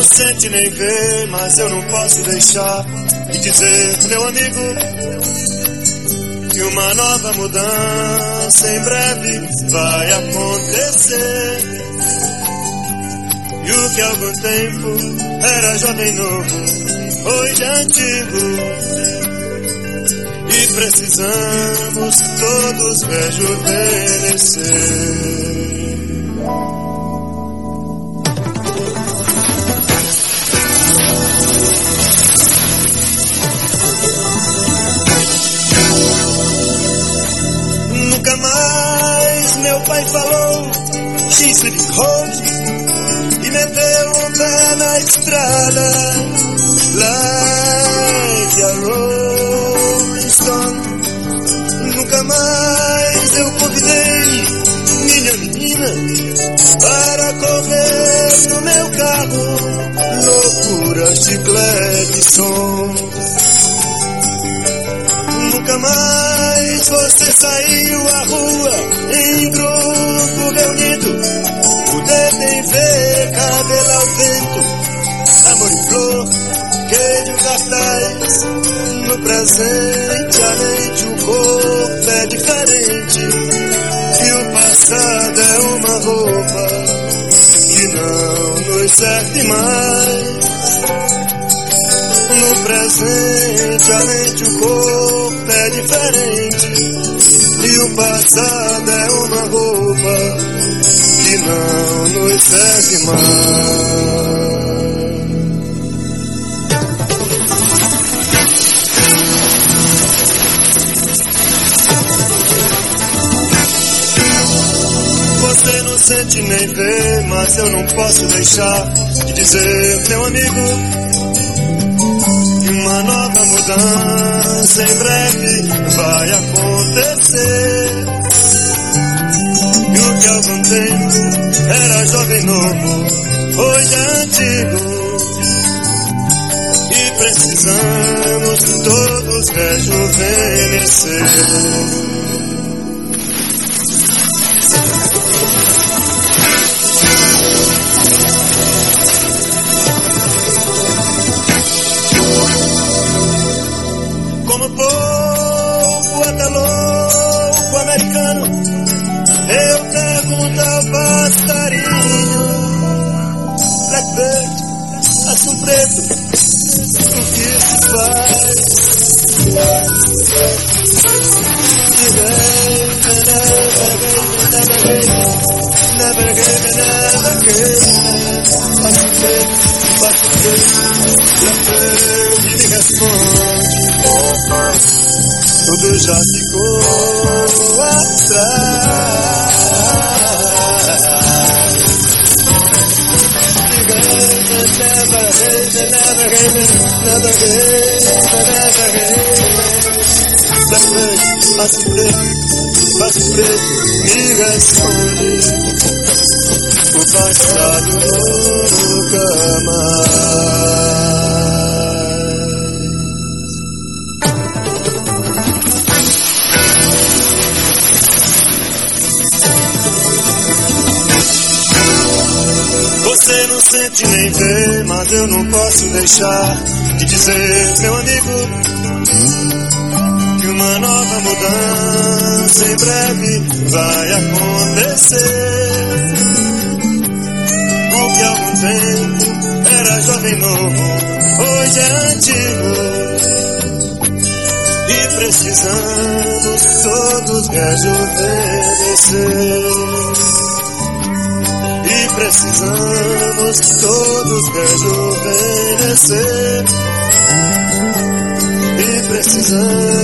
sente nem vê, mas eu não posso deixar de dizer, meu amigo, que uma nova mudança em breve vai acontecer. E o que há algum tempo era jovem novo, hoje é antigo. E precisamos todos rejuvenescer. Nunca mais meu pai falou X-City Road e meteu um pé na estrada like a Rolling Stone. Nunca mais eu convidei minha menina para correr no meu carro loucuras de Gladson. Nunca mais você saiu à rua em grupo reunido, o dedo em V, cabelo ao vento, amor e flor, queijo, cartaz. No presente a mente, o corpo é diferente, e o passado é uma roupa que não nos serve mais. No presente a mente, o corpo é diferente, e o passado é uma roupa que não nos serve mais. Você não sente nem vê, mas eu não posso deixar de dizer, meu amigo, que uma nova mudança em breve vai acontecer. E o que há algum tempo era jovem novo, hoje é antigo. E precisamos todos rejuvenescer. Como povo até louco americano, eu pergunto ao passarinho, blackbird, azul preto, o que isso faz? Never again, azul preto, blackbird, me responde. Tudo já ficou atrás. Passo preto, me responde. O passado nunca mais. Você não sente nem vê, mas eu não posso deixar de dizer, meu amigo, que uma nova mudança em breve vai acontecer. O que há algum tempo era jovem novo, hoje é antigo. E precisamos todos rejuvenescer. E precisamos todos rejuvenescer. E precisamos